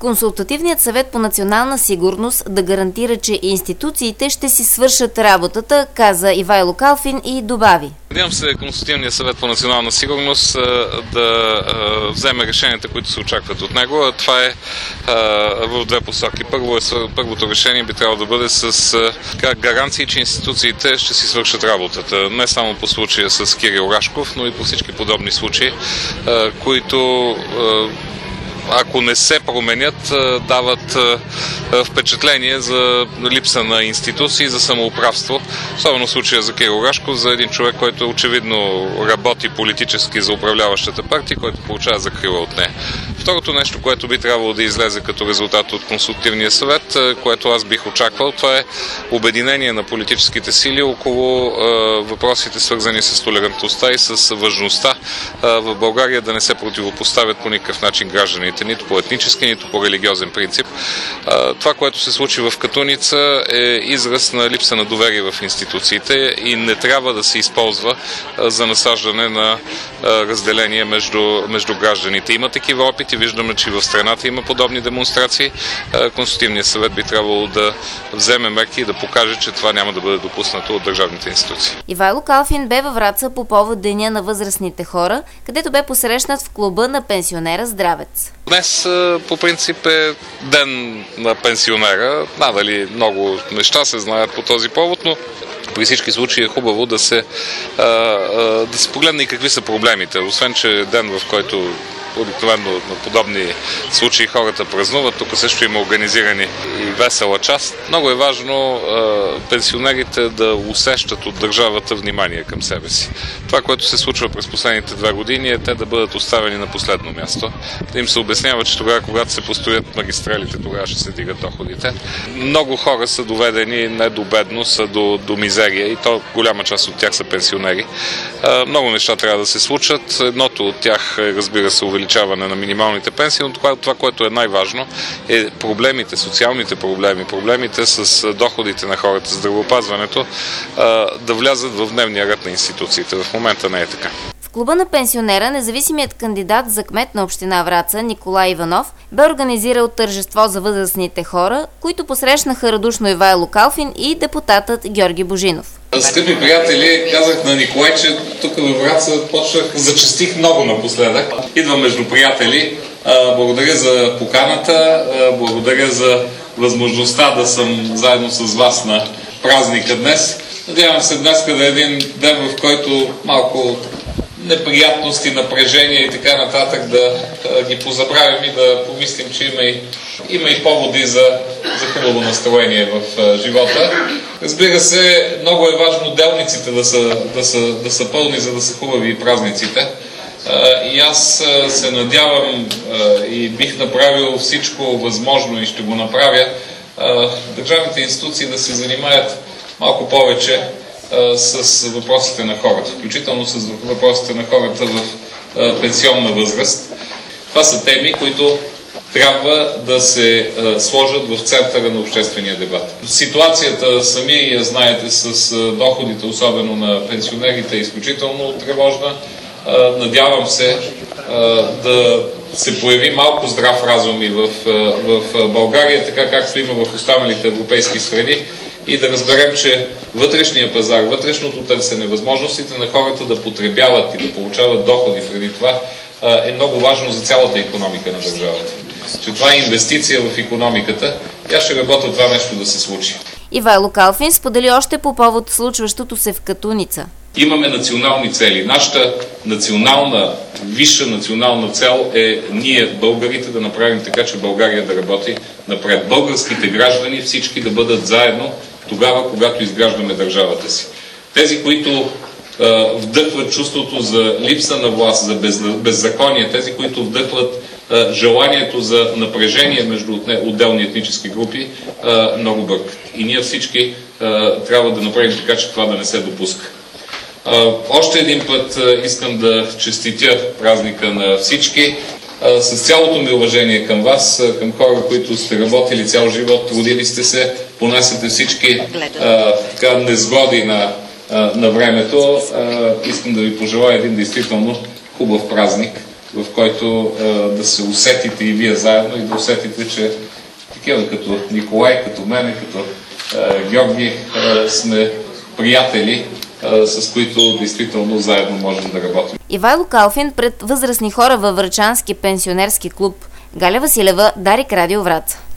Консултативният съвет по национална сигурност да гарантира, че институциите ще си свършат работата, каза Ивайло Калфин и добави. Надявам се Консултативният съвет по национална сигурност да вземе решенията, които се очакват от него. Това е в две посоки. Първото решение би трябвало да бъде с гаранции, че институциите ще си свършат работата. Не само по случая с Кирил Рашков, но и по всички подобни случаи, които ако не се променят, дават впечатление за липса на институции, за самоуправство. Особено в случая за Кирил Рашков, за един човек, който очевидно работи политически за управляващата партия, който получава закрила от нея. Второто нещо, което би трябвало да излезе като резултат от Консултативния съвет, което аз бих очаквал, това е обединение на политическите сили около въпросите, свързани с толерантността и с важността в България да не се противопоставят по никакъв начин гражданите, нито по етнически, нито по религиозен принцип. Това, което се случи в Катуница, е израз на липса на доверие в институциите и не трябва да се използва за насаждане на разделение между гражданите. Има такива опити, виждаме, че в страната има подобни демонстрации. Консултативният съвет би трябвало да вземе мерки и да покаже, че това няма да бъде допуснато от държавните институции. Ивайло Калфин бе във Враца по повод Деня на възрастните хора, където бе посрещнат в клуба на пенсионера Здравец. Днес по принцип е ден на пенсионера. Надали много неща се знаят по този повод, но при всички случаи е хубаво да се погледне и какви са проблемите. Освен, че е ден, в който обикновено на подобни случаи хората празнуват. Тук също има организирани и весела част. Много е важно пенсионерите да усещат от държавата внимание към себе си. Това, което се случва през последните 2 години, е те да бъдат оставени на последно място. Да им се обяснява, че тогава, когато се построят магистралите, тогава ще се дигат доходите. Много хора са доведени не до бедност, а до мизерия и то голяма част от тях са пенсионери. Много неща трябва да се случат. Едното от тях е, разбира се, увеличаване на минималните пенсии, но това, което е най-важно, е проблемите, социалните проблеми, проблемите с доходите на хората, здравеопазването, да влязат в дневния ред на институциите. В момента не е така. В клуба на пенсионера независимият кандидат за кмет на община Враца Николай Иванов бе организирал тържество за възрастните хора, които посрещнаха радушно Ивайло Калфин и депутатът Георги Божинов. Скъпи приятели, казах на Николай, че тук във Враца зачестих много напоследък. Идвам между приятели. Благодаря за поканата, благодаря за възможността да съм заедно с вас на празника днес. Надявам се днес да е един ден, в който малко неприятности, напрежение и така нататък да ги позабравим и да помислим, че има и поводи за хубаво настроение в живота. Разбира се, много е важно делниците да са пълни, за да са хубави и празниците. И аз се надявам и бих направил всичко възможно и ще го направя държавните институции да се занимаят малко повече с въпросите на хората, включително с въпросите на хората в пенсионна възраст. Това са теми, които трябва да се сложат в центъра на обществения дебат. Ситуацията, сами я знаете, с доходите, особено на пенсионерите, е изключително тревожна. Надявам се да се появи малко здрав разум и в България, така както има в останалите европейски страни, и да разберем, че вътрешния пазар, вътрешното търсене, възможностите на хората да потребяват и да получават доходи преди това е много важно за цялата икономика на държавата. Че това е инвестиция в икономиката и аз ще работя това нещо да се случи. Ивайло Калфин сподели още по повод случващото се в Катуница. Имаме национални цели. Нашата висша национална цел е ние, българите, да направим така, че България да работи напред. Българските граждани всички да бъдат заедно тогава, когато изграждаме държавата си. Тези, които вдъхват чувството за липса на власт, за беззаконие, тези, които вдъхват желанието за напрежение между отделни етнически групи, много бъркат. И ние всички трябва да направим така, че това да не се допуска. Още един път искам да честитя празника на всички. С цялото ми уважение към вас, към хора, които сте работили цял живот, трудили сте се, понасяте всички незгоди на времето. Искам да ви пожелая един действително хубав празник в който да се усетите и вие заедно и да усетите, че такива като Николай, като мене, като Георги сме приятели, с които действително заедно можем да работим. Ивайло Калфин пред възрастни хора във Врачански пенсионерски клуб. Галя Василева, Дарик Радио Враца.